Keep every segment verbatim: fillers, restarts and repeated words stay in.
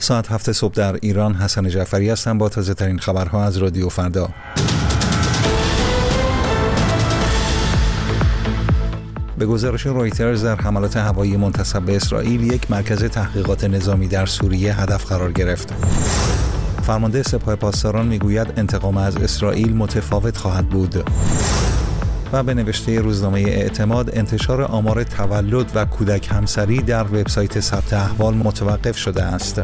ساعت هفت صبح در ایران. حسن جعفری هستم با تازه ترین خبرها از رادیو فردا. به گزارش رویترز در حملات هوایی منتسب به اسرائیل یک مرکز تحقیقات نظامی در سوریه هدف قرار گرفت. فرمانده سپاه پاسداران میگوید انتقام از اسرائیل متفاوت خواهد بود. و به نوشته روزنامه اعتماد انتشار آمار تولد و کودک همسری در وبسایت ثبت احوال متوقف شده است.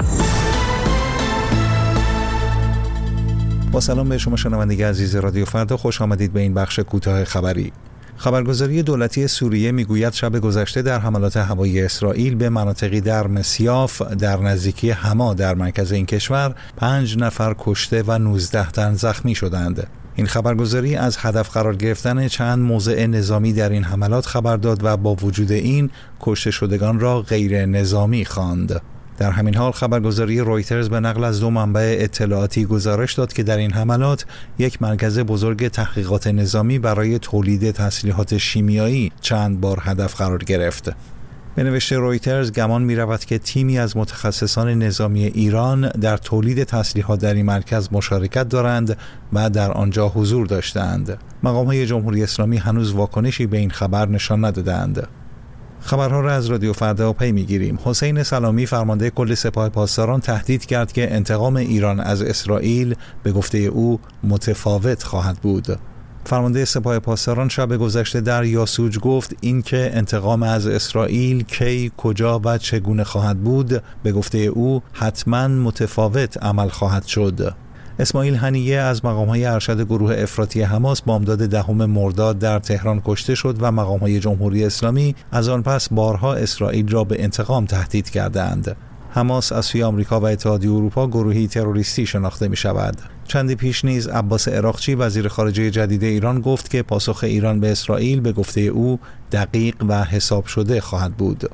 با سلام به شما شنوندگان عزیز رادیو فردا، خوش آمدید به این بخش کوتاه خبری. خبرگزاری دولتی سوریه میگوید شب گذشته در حملات هوایی اسرائیل به مناطقی در مسیاف در نزدیکی حما در مرکز این کشور پنج نفر کشته و نوزده تن زخمی شدند. این خبرگزاری از هدف قرار گرفتن چند موضع نظامی در این حملات خبر داد و با وجود این کشته شدگان را غیر نظامی خواند. در همین حال خبرگزاری رویترز به نقل از دو منبع اطلاعاتی گزارش داد که در این حملات یک مرکز بزرگ تحقیقات نظامی برای تولید تسلیحات شیمیایی چند بار هدف قرار گرفت. به نوشته رویترز گمان می رود که تیمی از متخصصان نظامی ایران در تولید تسلیحات در این مرکز مشارکت دارند و در آنجا حضور داشتند. مقام‌های جمهوری اسلامی هنوز واکنشی به این خبر نشان ندادند. خبرها را از رادیو فردا پی می‌گیریم. حسین سلامی فرمانده کل سپاه پاسداران تهدید کرد که انتقام ایران از اسرائیل به گفته او متفاوت خواهد بود. فرمانده سپاه پاسداران شب گذشته در یاسوج گفت اینکه انتقام از اسرائیل کی، کجا و چگونه خواهد بود به گفته او حتما متفاوت عمل خواهد شد. اسماعیل هنیه از مقام‌های ارشد گروه افراطی حماس بامداد دهم مرداد در تهران کشته شد و مقام‌های جمهوری اسلامی از آن پس بارها اسرائیل را به انتقام تهدید کردند. حماس از سوی آمریکا و اتحادیه اروپا گروهی تروریستی شناخته می شود. چندی پیش نیز عباس عراقچی وزیر خارجه جدید ایران گفت که پاسخ ایران به اسرائیل به گفته او دقیق و حساب شده خواهد بود.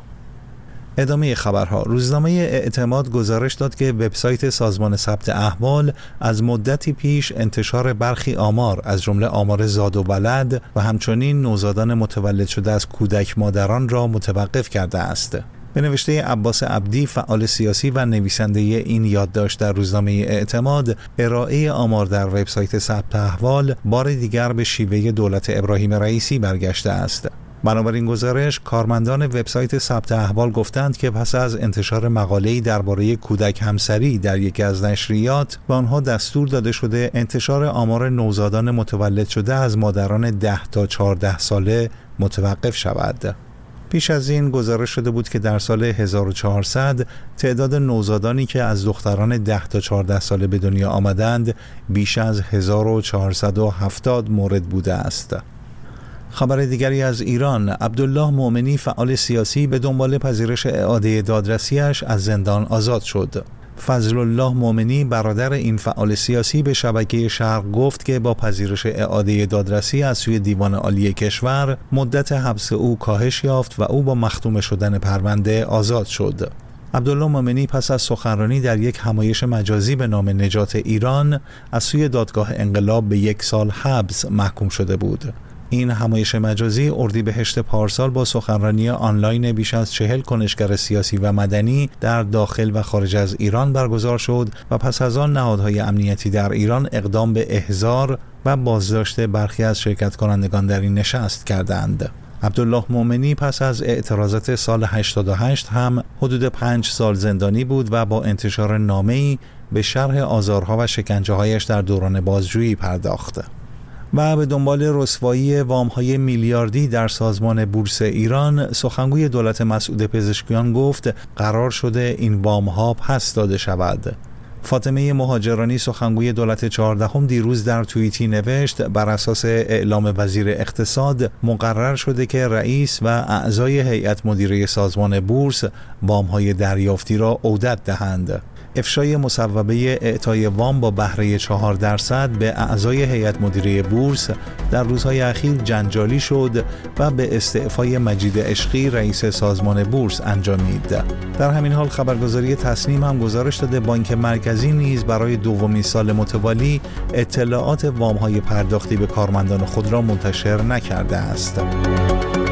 ادامه خبرها. روزنامه اعتماد گزارش داد که وبسایت سازمان ثبت احوال از مدتی پیش انتشار برخی آمار از جمله آمار زاد و ولد و همچنین نوزادان متولد شده از کودک مادران را متوقف کرده است. به نوشته عباس عبدی فعال سیاسی و نویسنده این یادداشت در روزنامه اعتماد، ارائه آمار در وبسایت ثبت احوال بار دیگر به شیوه دولت ابراهیم رئیسی برگشته است. بنابراین گزارش، کارمندان وبسایت ثبت احوال گفتند که پس از انتشار مقاله‌ای درباره کودک همسری در یکی از نشریات به آنها دستور داده شده انتشار آمار نوزادان متولد شده از مادران ده تا چهارده ساله متوقف شود. پیش از این گزارش شده بود که در سال هزار و چهارصد تعداد نوزادانی که از دختران ده تا چهارده ساله به دنیا آمدند بیش از هزار و چهارصد و هفتاد مورد بوده است. خبر دیگری از ایران. عبدالله مومنی فعال سیاسی به دنبال پذیرش اعاده دادرسیش از زندان آزاد شد. فضل الله مومنی برادر این فعال سیاسی به شبکه شرق گفت که با پذیرش اعاده دادرسی از سوی دیوان عالی کشور مدت حبس او کاهش یافت و او با مختوم شدن پرونده آزاد شد. عبدالله مومنی پس از سخنرانی در یک همایش مجازی به نام نجات ایران از سوی دادگاه انقلاب به یک سال حبس محکوم شده بود. این همایش مجازی اردیبهشت پارسال با سخنرانی آنلاین بیش از چهل کنشگر سیاسی و مدنی در داخل و خارج از ایران برگزار شد و پس از آن نهادهای امنیتی در ایران اقدام به احضار و بازداشت برخی از شرکت کنندگان در این نشست کردند. عبدالله مومنی پس از اعتراضات سال هشتاد و هشت هم حدود پنج سال زندانی بود و با انتشار نامه‌ای به شرح آزارها و شکنجه‌هایش در دوران بازجویی پرداخت. و به دنبال رسوایی وام‌های میلیاردی در سازمان بورس ایران، سخنگوی دولت مسعود پزشکیان گفت قرار شده این وام‌ها پس داده شود. فاطمه مهاجرانی سخنگوی دولت چهاردهم دیروز در توییتی نوشت بر اساس اعلام وزیر اقتصاد مقرر شده که رئیس و اعضای هیئت مدیره سازمان بورس وام‌های دریافتی را عودت دهند. افشای مصوبه اعطای وام با بهره چهار درصد به اعضای هیئت مدیره بورس در روزهای اخیر جنجالی شد و به استعفای مجید عشقی رئیس سازمان بورس انجامید. در همین حال خبرگزاری تسنیم هم گزارش داده بانک مرکزی نیز برای دومین سال متوالی اطلاعات وام‌های پرداختی به کارمندان خود را منتشر نکرده است.